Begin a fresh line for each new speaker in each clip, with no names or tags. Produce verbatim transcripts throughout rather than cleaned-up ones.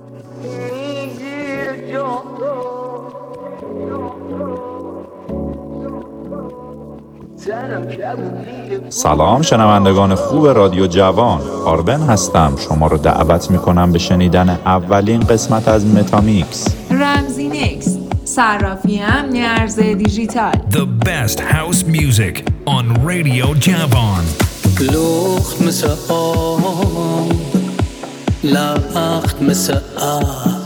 سلام شنوندگان خوب رادیو جوان، آربن هستم. شما رو دعوت میکنم به شنیدن اولین قسمت از متامیکس.
رمزی نیکس، صرافی امن ارز دیجیتال.
The best house music on Radio جوان.
لخت مثل آب، لخت مثل ابر،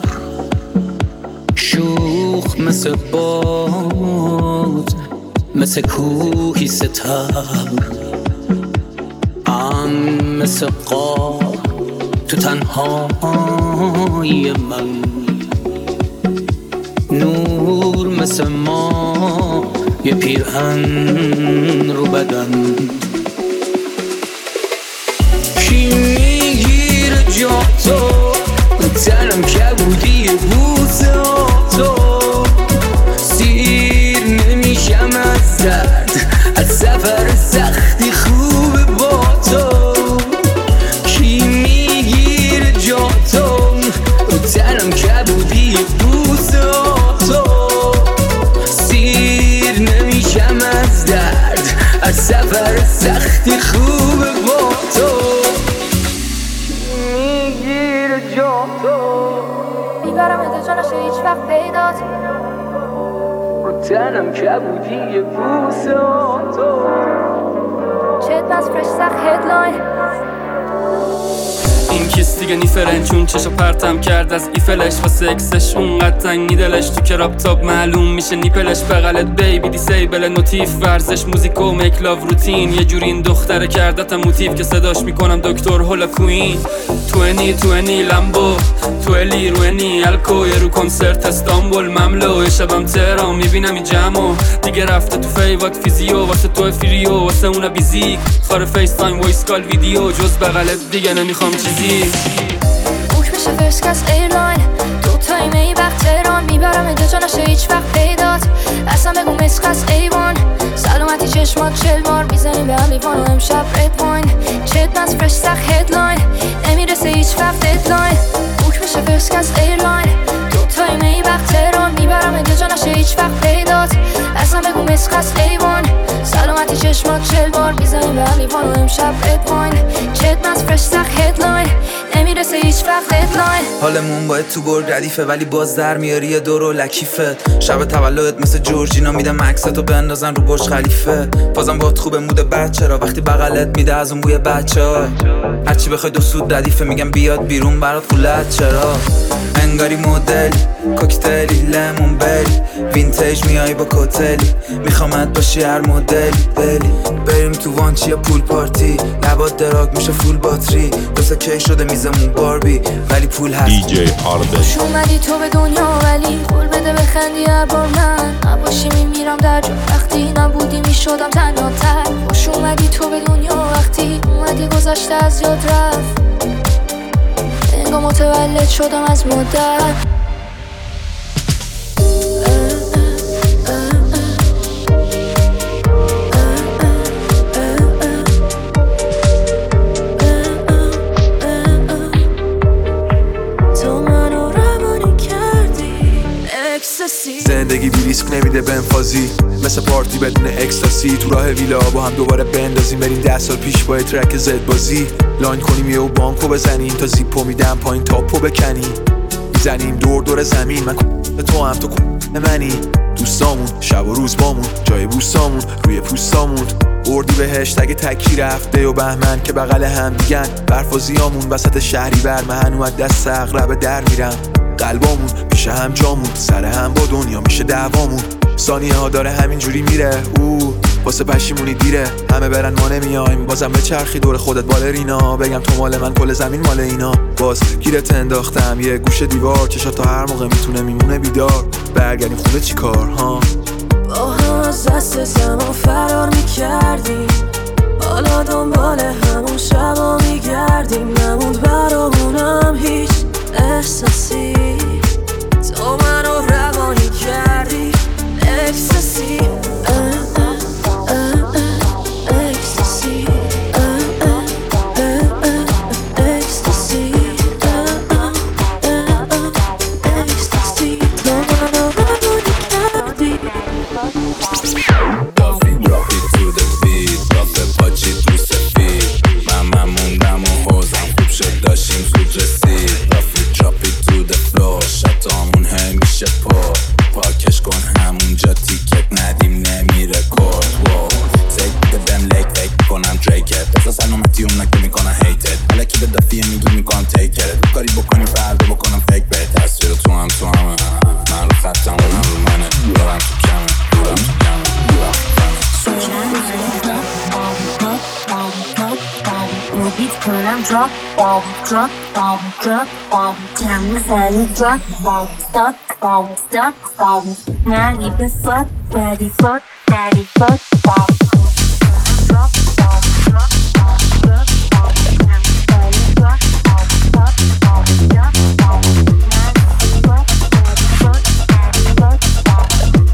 شوخ مثل باد، مثل کوهی ستبر، ام مثل قاب تو تنهای من، نور مثل ما یه پیرهن رو بدن. کی میگیره جا تو تنم کبودی بوسه تو، سیر نمیشم از درد، از سفر سختی خوبه با تو. کی میگیره جا تو تنم کبودی بوسه تو، سیر نمیشم از درد، از سفر سختی خوبه با تو.
میبرم اده جانش هیچ وقت پیدات،
رو تنم کبودی یه بوسه تو.
چت بس فرش سخت هدلاین.
این کیس دیگه نیفرن چون چشو پرتم کرد از ایفلش و سکسش اونقدر تنگی دلش تو کراب تاپ معلوم میشه نیپلش. بغلت بیبی دیسیبل نوتیف، ورزش موزیک و میک لاو روتین، یه جوری این دختره کردتم موتیف که صداش میکنم دکتر هولا کوین. توینی توینی لمبو تویلی روینی الکو، یه رو کنسرت استانبول مملو، یه شبم تهران میبینم این جمعو دیگه رفته تو فیوات فیزیو، واسه تو فریو واسه اونا بیزیک، خاره فیس تایم وایس کال ویدیو، جز بغلت دیگه نمیخوام چیزی.
بوک میشه فرسکس ایرلاین، دو تایمه وقت تهران، میبرم اده جانش هیچ وقت پیدات، اصلا بگو مسخس ایوان، سلامتی چشمات چل بار میزنیم به هم لیوان و امشب رد واین. چت بس فرش سخت هدلاین، نمیرسه هیچ وقت ددلاین. بوک میشه فرسکس ایرلاین، دو تایمه وقت تهران، میبرم اده جانش هیچ وقت پیدات، اصلا بگو مسخس ایوان، سلامتی چشمات چل بار میزنیم به هم لیوان و امشب رد واین. چت بس فرش سخت هدلاین، نمیرسه هیچ وقت ددلاین.
حالمون باید تو گرگ ردیفه ولی باز در میاری یه دور و لکیفت. شب تولدت مثل جورجینا میدم عکستو بندازن رو برج خلیفه. بازم باهات خوبه مود بچه را وقتی بغلت میده از اون بوی بچه ها. هرچی بخوای دو سود ردیفه میگم بیاد بیرون برات خولت چرا. انگاری مدل کوکتلی لیمون بری وینتیج میای با کوتلی، میخوامت باشی هر مدلی بلی. بریم تو وانچی یا پول پارتی، لبات دراگ میشه فول باتری، واسه کی شده میزمون باربی ولی پول هست.
دی جی آربن.
خوش اومدی تو به دنیا ولی قول بده بخندی هر بار من نباشی میمیرم در جو، وقتی نبودی میشدم تنها تر. خوش اومدی تو به دنیا وقتی اومدی گذشته از یاد رفت، انگار متولد شدم از مدت.
زندگی بی ریسک نمیده بنفازی، مثل پارتی بدون اکستاسی، تو راه ویلا با هم دوباره بندازیم بریم ده سال پیش با ترک زد بازی. لاین کنیم یه و بانکو بزنیم تا زیپو میدم پایین تاپو بکنیم، میزنیم دور دور زمین، من تو هم تو منی، دوستامون شب و روز بامون جای بوستامون روی پوستامون. اردی بهشت اگه تکی رفته و بهمن که بغل هم دیگن، برفازیامون وسط شهری بر من اومد دست اغرب در میرم. قلبامون پیش هم جامون، سر هم با دنیا میشه دعوامون. ثانیه ها داره همینجوری میره، او واسه پشیمونی دیره، همه برن ما نمیایم، بازم به چرخی دور خودت بالرینا، بگم تو مال من کل زمین مال اینا. باز گیرت انداختم یه گوشه دیوار، چشات تا هر موقع میتونه میمونه بیدار، برگردیم خونه چی کار ها.
با هم از دست زمان فرار میکردیم، حالا دنبال همون شبا میگردیم، نموند برامونم هیچ احساسی، تو منو روانی کردی اکسسی.
تو میکنم تیک کرد کاری بکنی فردا بکنم فکر به تصویر تو هم تو همه من رو خطم اونم رو منه دارم تو کمه دورم تو کمه دورم تو کمه
Beats کنم drop, bomb, drop, bomb, drop, bomb جمع میزنی drop, bomb, stop, bomb, stop, bomb نری به fuck, ready fuck, ready fuck, bomb drop, bomb, drop, bomb, drop, bomb جمع میزنی drop, bomb, stop, bomb, drop, bomb نری به fuck, ready fuck, ready fuck, bomb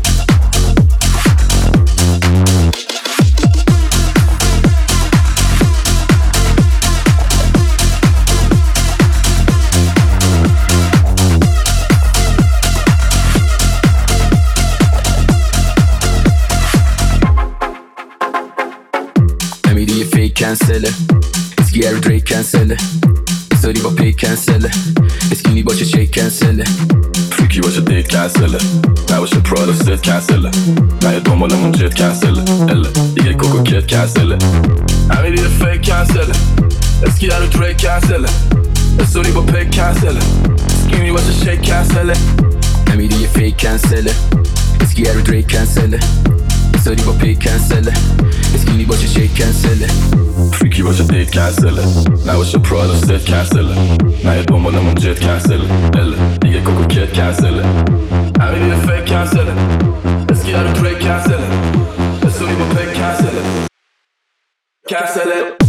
کنسله اسکی هر دریک کنسله استوری با پیک کنسله اسکینی باشه چیک کنسله
فریکی باشه دیت کنسله نباشه پراد و ست کنسله نه دنبالمون جت کنسله اله دیگه کوکو کت کنسله همین دیگه فیک کنسله اسکی هر دریک کنسله استوری با پیک کنسله اسکینی باشه چیک کنسله
همین دیگه فیک کنسله اسکی هر دریک کنسله استوری با پیک کنسله اسکینی باشه چیک کنسله
فریکی باشه دیت کنسله نباشه پراد و ست کنسله نه دنبالمون جت کنسله اله دیگه کوکو کت کنسله همین دیگه فیک کنسله اسکی هر دریک کنسله استوری با پیک کنسله کنسله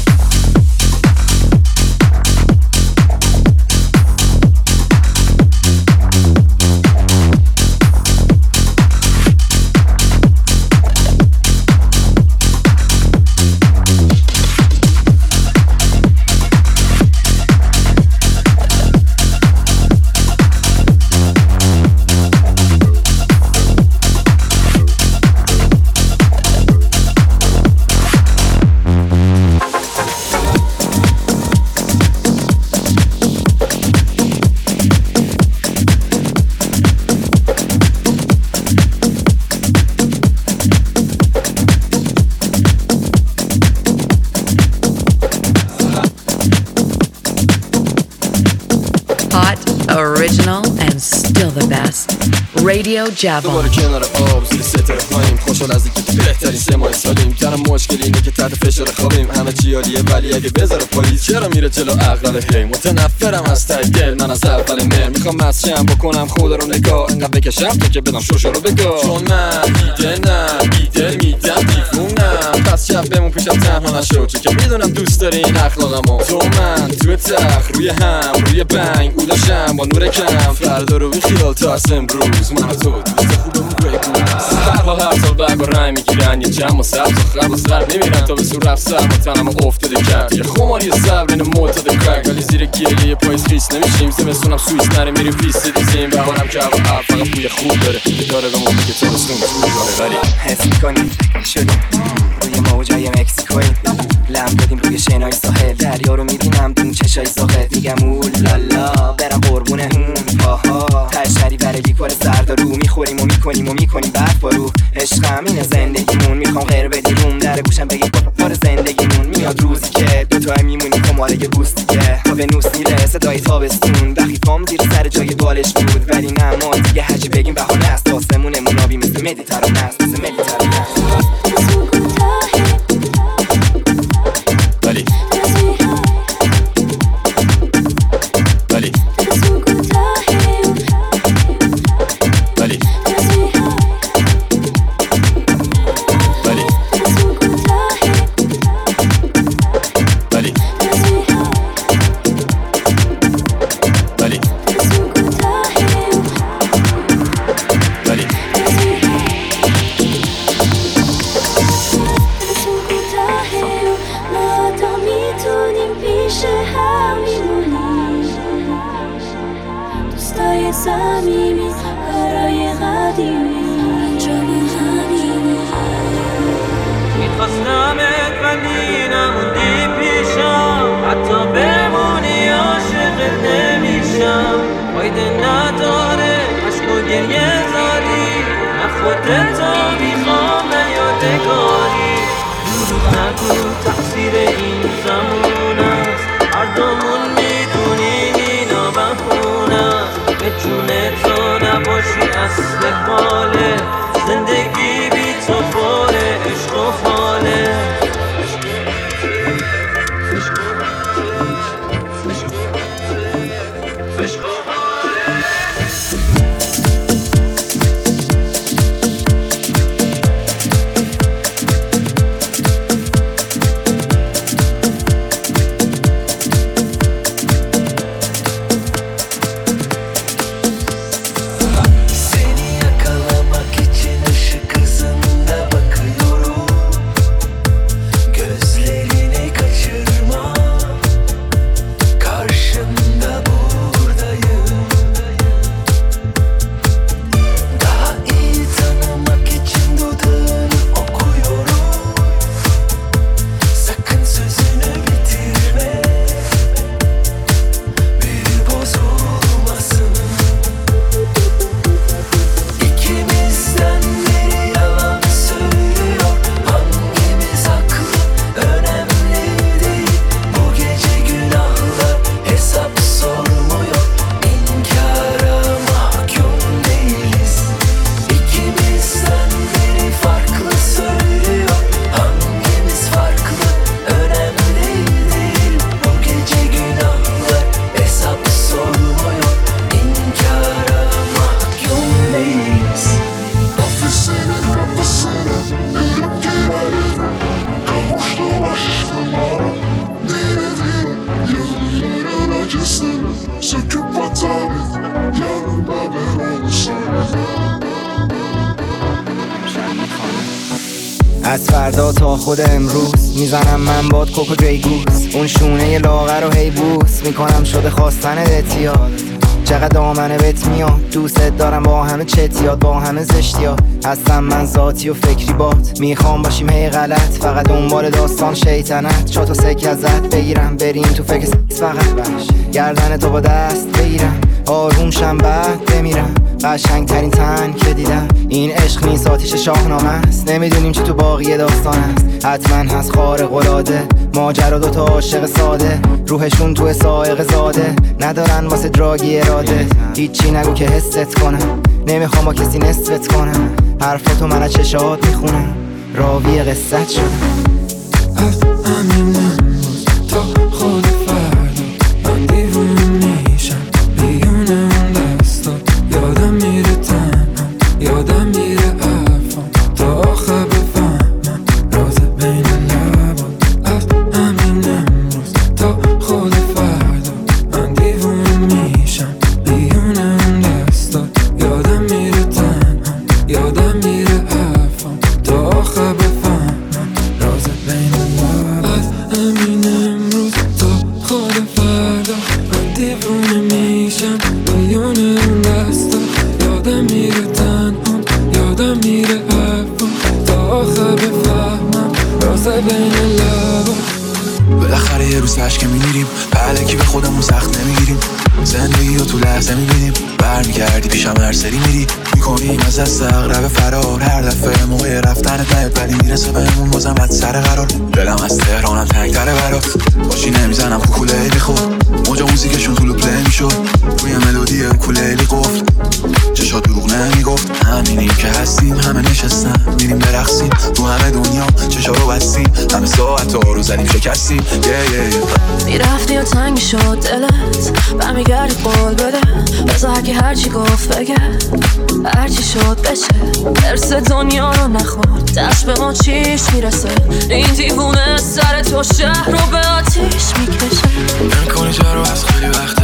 Original and still the best. Radio Javon.
دوباره کنار آب زیر ستاره پاییم خوشحال از اینکه بهترین سه ماه سالیم تنها مشکل اینه که تحت فشار خوابیم همه چی عالیه ولی اگه بذاره پاییز چرا میره جلو عقل هی متنفرم از ته دل من از اول مهر میخوام مسشم بکنم خدا رو نگاه انقدر بکشم تا که بدم شوشو رو بگاه چون من دیده نه بیدل میدم دیوونم پس شب بمون پیشم تنها نشو چون که میدونم دوست داری این اخلاقمو تو من تو تخ روی هم روی بنگ او داشتم با نور کم فردا رو بیخیال تا از امروز من و تو دوست خوبمون بگو هر حال هر سال برگ و رنگ میگیرن یه جمع و سبز و خرب و زرد نمیرن تا به سور رفت سر و تنم افتاده کرد یه خماری صبر این معتاد کرد ولی زیر گیلی پاییز خیس نمیشیم زمستونم سویس نره میریم پیست دیزیم بهارم که هوا اب فقط بوی خوب داره داره به ما میگه تابستون تو داره ولی
حس میکنیم شدیم روی موجای مکسیکوی لم دادیم روی شنای ساحل دریا رو میبینم دون چشای ساخت میگم اولالا برم قربون هون پاها تشری برای لیکوار زردارو میخوریم و میکنیم و میکنیم برف بارو عشقم اینه زندگیمون میخوام غیر بدی روم در گوشم بگی بار زندگیمون میاد روزی که دوتای میمونیم کماره یه بوست دیگه تا به نوس میره صدای تابستون بخی پام زیر سر جای بالش بود ولی نه ما دیگه هرچی بگیم بهانه است آسمونمون آبی مثل مدیترانه است مثل مدیترانه است
تقصیر این زمان است هر دومون اصل حاله زندگی بی تو پاره عشق و حاله
از فردا تا خود امروز میزنم من باد کوکو جیگوز اون شونه لاغر رو هی بوس میکنم شده خواستن اتیاد چقدر دامنه بهت میاد دوست دارم با همه چتیات با همه زشتیات هستم من ذاتی و فکری بات میخوام باشیم هی غلط فقط دنبال داستان شیطنت چاتو سکه ازت بگیرم بریم تو فکر فقط بش گردن تو با دست بگیرم آروم شم بعد بمیرم قشنگ ترین تن که دیدم این عشق نیست آتیش شاهنامه است نمیدونیم چی تو باقی داستان است حتما هست خارق العاده ماجرا دوتا عاشق ساده روحشون تو سائق زاده ندارن واسه دراگی اراده هیچی نگو که حست کنم نمیخوام با کسی نصفت کنم حرفاتو من از چشات میخونم راوی قصت شدم
از همین امروز تا خود فردا من دیوونه میشم بیونه اون دستا یادم میره تنها یادم میره حرفام تا آخر بفهمم راز بین لبات از همین امروز تا خود فردا من دیوونه میشم بیونه اون دستا یادم میره تنها یادم میره حرفام تا آخر بفهمم راز بین لبات از همین امروز تا خود فردا من دیوونه میشم بیونه اون دستا یادم میره تنها یادم میره حرفم تا آخر بفهمم راز بین لبات
بالاخره یه روز عشق میمیریم پهلکی به خودمون سخت نمیگیریم زندگی رو تو لحظه میبینیم برمیگردی پیشم هر سری میری میکنیم از دست اقرب فرار هر دفعه موقع رفتنت نیاد ولی میرسه بهمون بازم از سر قرار دلم از تهرانم تنگتره برات باشی نمیزنم کوکولیلی خود موجا موزیکشون طولو پلی میشد روی ملودی کوکولیلی قفل چشا دروغ نمیگفت همینیم که هستیم همه نشستن میریم برقصیم تو همه دنیا چشا رو بستیم همه ساعت ها رو زدیم شکستیم yeah, yeah, yeah.
میرفتی و تنگ شد دلت برمیگردی قول بده بذار که هرچی گفت بگه هرچی شد بشه درس دنیا رو نخورد دست به ما چیش میرسه این دیوونه سر تو شهر رو به آتیش میکشه
نمیکنی جارو از خیلی وقته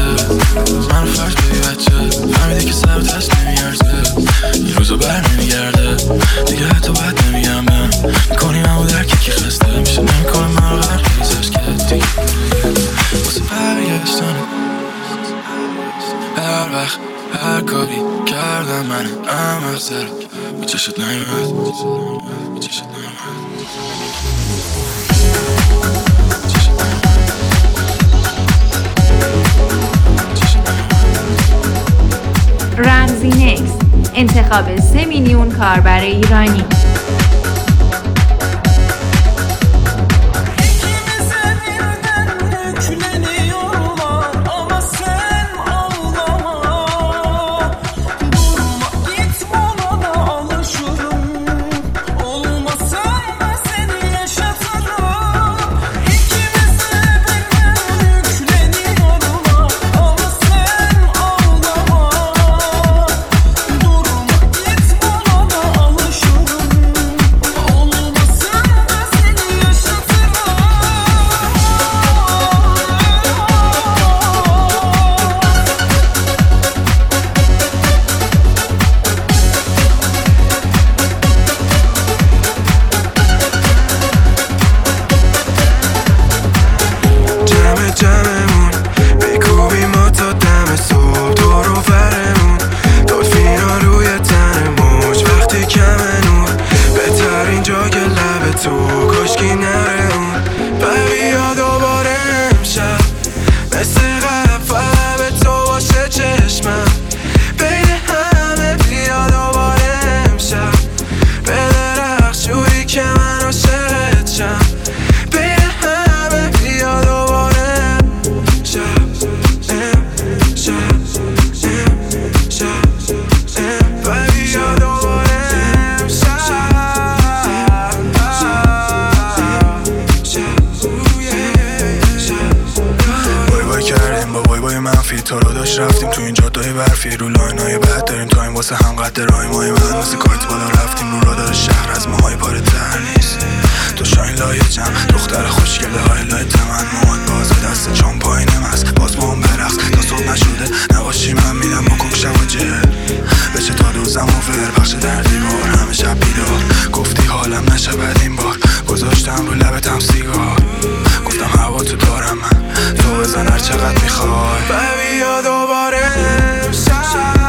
منو فرش بی بچه فهمیدی که سر دست نمیارزه این روزو بر نمیگرده دیگه حتی باید نمیگم من میکنی منو درکی که خسته میشه نمیکنه من رو غرق ریزش که دیگه واسه برگشتن هر وقت هر کاری کردم من ام اخسر به چشت نمیمد به چشت نمیمد
رمزی نکس انتخاب سه میلیون کاربر ایرانی
حرفی تو رو داشت رفتیم تو این جاده‌های برفی رو لاینای بعد داریم تا این واسه هم قد رای مای من واسه کارت بالا رفتیم رو رادار شهر از موهای پاره تر نیست تو شاین لایه جمع دختر خوشگله های لایت من مواد بازه دست چون پایینم هست باز با هم برقص تا صبح نشده نباشی من میدم بکن شب و جه بچه تا دوزم و ور بخش در دیوار همه شب بیدار گفتی حالم نشه بد این بار گذاشتم رو لبتم سیگار گفتم هوا تو دارم من تو بزن هر چقدر میخوای ببی یا دوباره امشب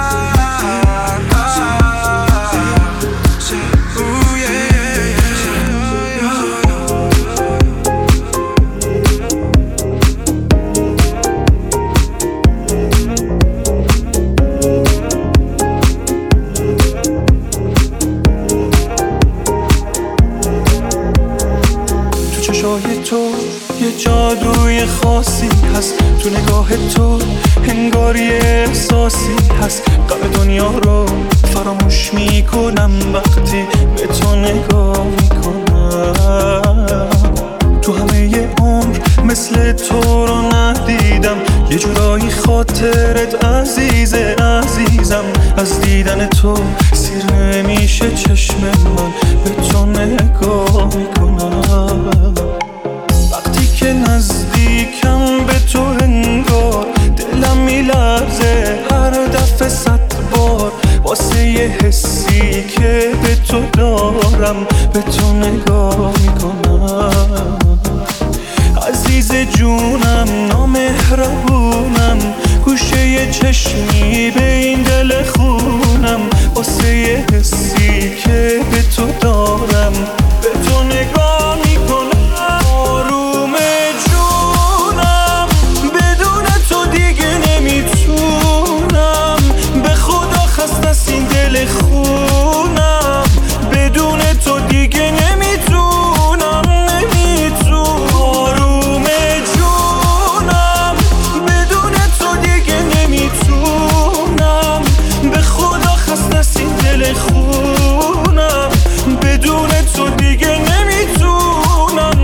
تو یه جادوی خاصی هست تو نگاه تو انگار یه احساسی هست قلب دنیا رو فراموش میکنم وقتی به تو نگاه میکنم تو همه ی عمر مثل تو رو ندیدم یه جورایی خاطرت عزیزه عزیزم از دیدن تو سیر نمیشه چشم من به تو نگاه میکنم وقتی که نزدیکم به تو انگار دلم میلرزه هر دفعه صد بار واسه یه حسی که به تو دارم به تو نگاه میکنم عزیز جونم نامهربونم گوشه یه چشمی به این دل خونم واسه یه حسی که به تو دارم به تو نگاه میکنم آروم جونم بدون تو دیگه نمیتونم به خدا خسته از این دل خونم بدون تو دیگه نمیتونم نمیتونم آروم جونم بدون تو دیگه نمیتونم به خدا خسته از این دل خونم بدون تو دیگه نمیتونم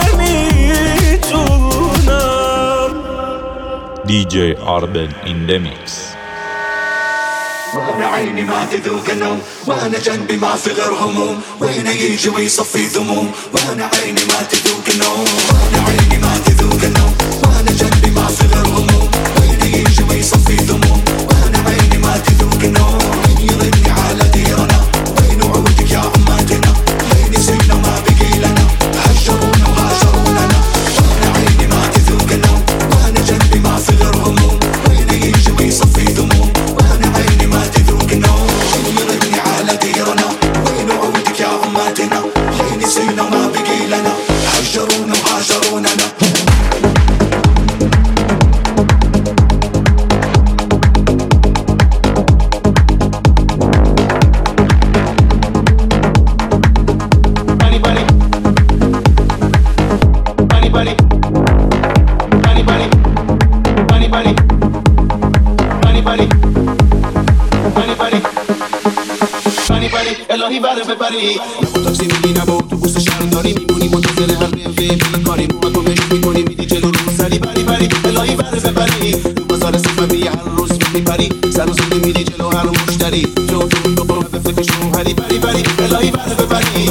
نمیتونم
دی جی Arben in the mix.
وانا عيني ما تذوق النوم وانا جنبي ما في غير هموم وين يجي ويصفي ذموم وانا عيني ما تذوق النوم وانا عيني ما تذوق النوم وانا جنبي ما في غير هموم وين يجي ويصفي ذموم وانا عيني ما تذوق النوم وين يضني على ديرنا وين وعودك يا عماتنا وين سينا ما بقي لنا هجرونا وهاجروننا وانا عيني ما تذوق النوم وانا جنبي ما في غير هموم وين يجي ويصفي ذموم وانا عيني ما تذوق النوم وين يضني على ديرنا وين وعودك يا عماتنا وين سينا ما بقي لنا هجرونا وهاجروننا
الهی بره ببری نبا تاکسی میگی نبا اتوبوس شهرداری میمونی منتظر هر قیفه بیکاری ما تو مشت میکنی میدی جلو رو سری بری بری الهی بره ببری رو بازار صفوی هر روز میپری سر و سودی میدی جلو هر مشتری جو جو تو برو به فکر شوهری بری بری الهی بره ببری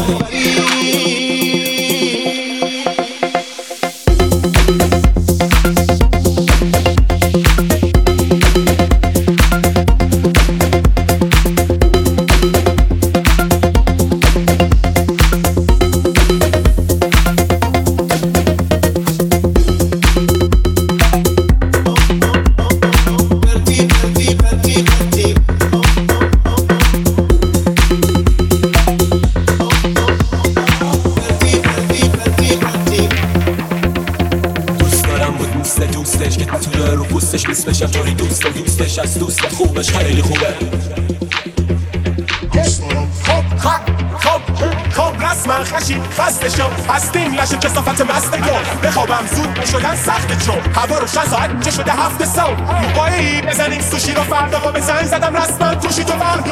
از دوست خوبش خیلی خوبه خب خب خب خب رسما خشی خسته شم هستیم لشه کسافت مسته کن بخوابم زود شدن سخت چون هوا رو شن ساعت چه شده هفته سو موقعی بزنیم سوشی رو فردا با به زنگ زدم رسما توشی تو برد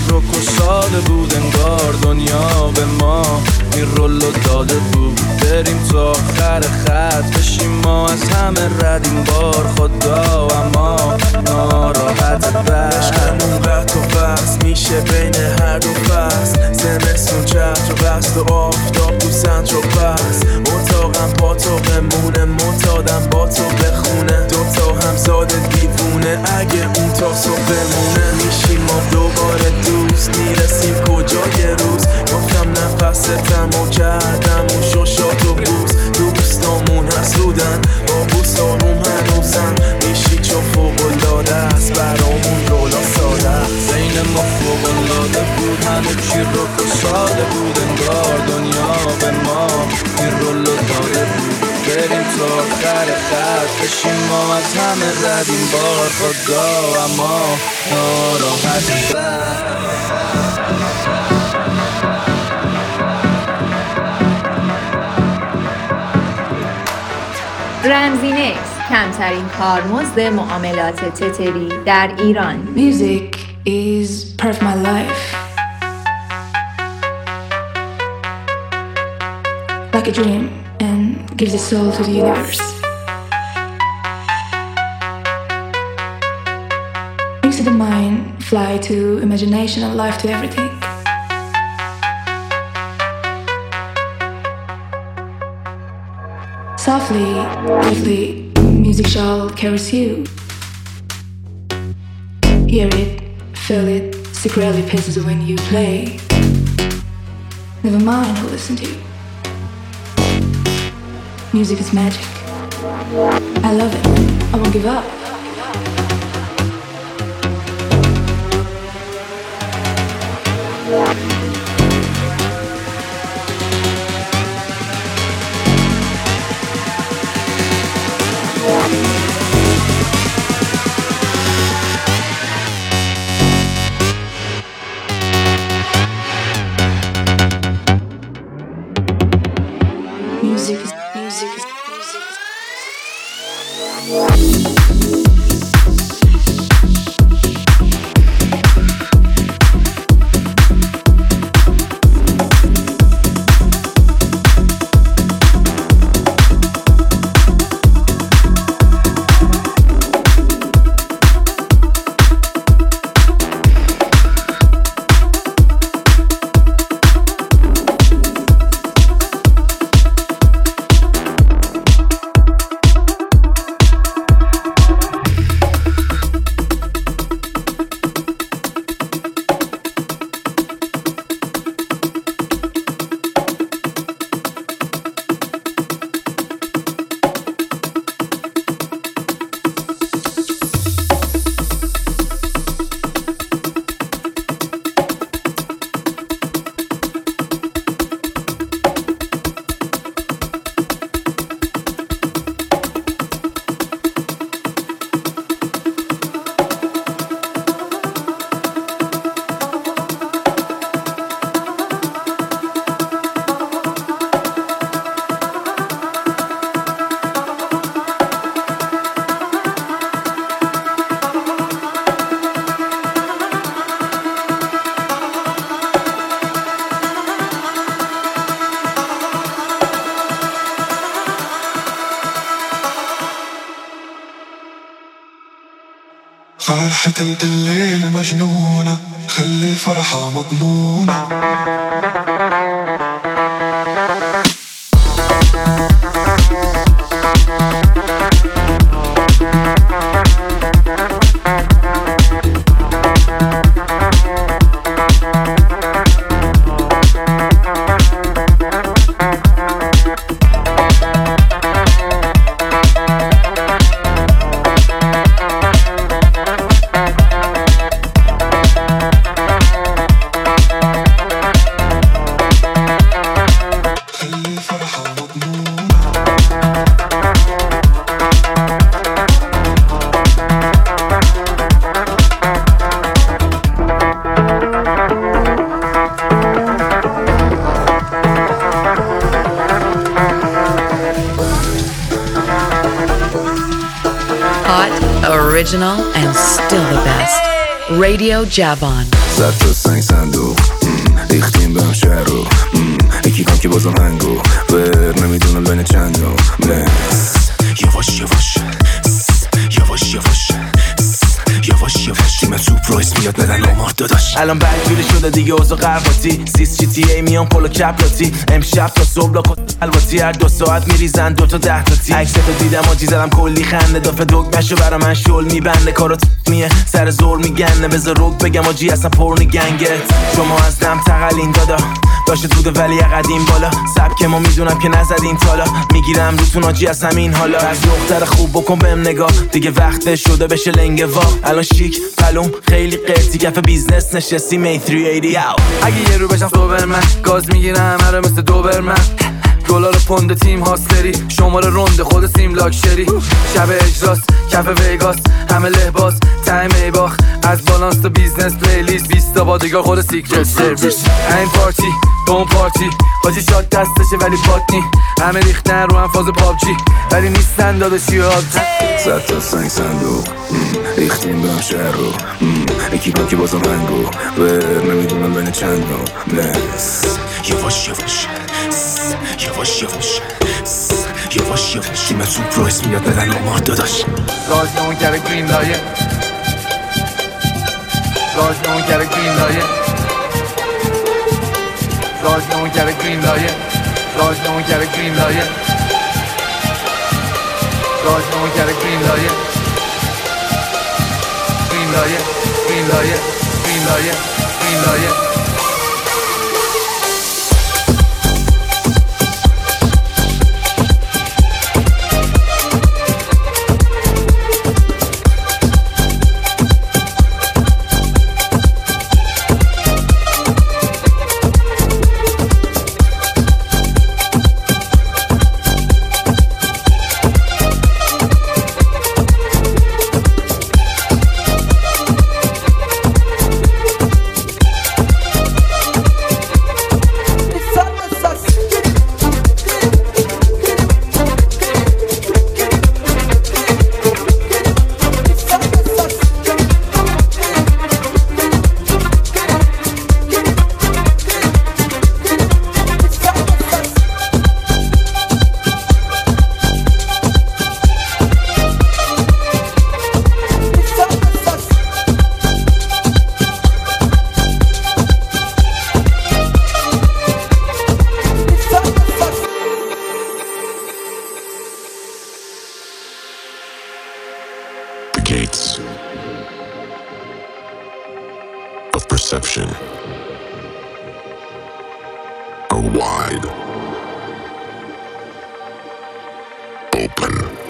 رک و ساده بود انگار دنیا به ما این رولو داده بود بریم تا آخر خط بشیم ما از همه رد این بار خدا اما ناراحت بر
عشقمون قط و بس میشه بین هر دو فصل زمستون چتر و بست و آفتاب تو سنتر و بس اتاقم پاتاقمونه معتادم با تو بخونه دوتا همزاد دیوونه اگه اون تا صبح بمونه میشیم ما دوباره دوست میرسیم کجای روز گفتم نفستم و کردم و ششات و بوس دوستامون حسودن با بوس آروم هنوزن میشی چو فوق‌العاده است برامون رولا ساده است
بین ما فوق‌العاده بود همه چی رک و ساده بود انگار دنیا به ما این رولو داده بود بریم تا آخر خط بشیم ما از همه رد این بار خدا اما ناراحت بر
رمزینکس کمترین کارمزد معاملات تتری در ایران.
Music is part of my life, like a dream, and gives a soul to the universe. Brings to the mind, fly to imagination and life to everything. Softly, briefly, music shall caress you. Hear it, feel it, secretly pisses when you play. Never mind who listen to you. Music is magic. I love it. I won't give up. Music is music is music is
فرحة الليل مجنونة خلي الفرحة مضمونة
Original and still the best. رادیو جوان.
زد تا سنگ صندوق ریختیم بهم شهر رو یکی کن که بازم هنگو ور نمیدونم بین چند رو یواش یواش یواش یواش یواش یواش تیم سوپ رایس میاد ندن آمار داداش.
الان بدجوری شده دیگه اوضاع قرقاتی سیس جی تی ای میان پلو کپلاتی امشب تا صبح لاکت الواتی هر دو ساعت میریزن دوتا ده تا تی عکس تو دیدم آجی زدم کلی خنده دافه دگمشو برا من شل میبنده کارو میه سر زور میگنه بذار روک بگم آجی اصلا پرنی گنگت شما از دم تقلین دادا داشت بوده ولی قدیم بالا سبک ما میدونم که نزدین تالا میگیرم روتون آجی از همین حالا از دختر خوب بکن بهم نگاه دیگه وقت شده بشه لنگه وا الان شیک پلوم خیلی قرتی کف بیزنس نشستی می سه هشتصد
اگه یه رو بشم سوبرمن گاز میگیرم هره مثل دوبرمن دلار پوند تیم هاستری شماره رونده خود سیم لاکشری شب اجراست کف ویگاس همه لباس تایم ای باخ از بالانس تا بیزنس پلیلیست بیست تا بادیگار خود سیکرت سرویس این پارتی اون پارتی حاجی شاد دستشه ولی پاتنی همه ریختن رو هم فاز پابجی ولی نیستن داداشی ها
زد تا سنگ صندوق ریختیم بهم شهر رو یکی کن که بازم هنگو ور نمیدونم بین چند رو یواش یواش یواش یواش یواش یواش تیم سوپ رایس میاد ندن آمار داداش.
راز اون کره گرین لایه راز اون کره گرین لایه راز اون کره گرین لایه راز اون کره گرین لایه راز اون کره گرین لایه گرین لایه گرین لایه گرین لایه گرین لایه
Perception are wide open.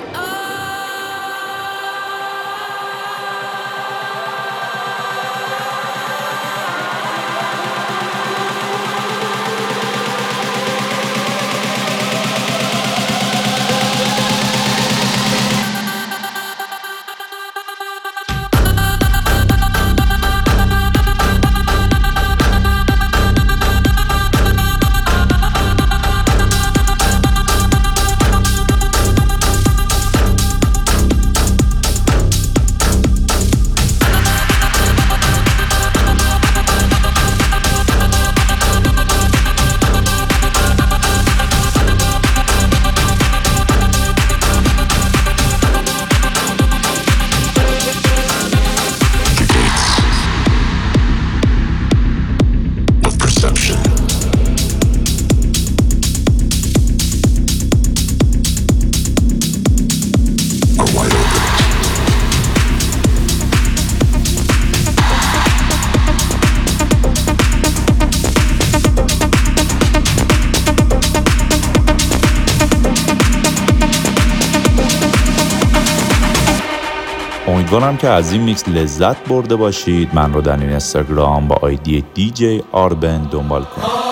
امیدوارم که از این میکس لذت برده باشید. من رو در این اینستاگرام با آیدی دی جی آربن دنبال کنید.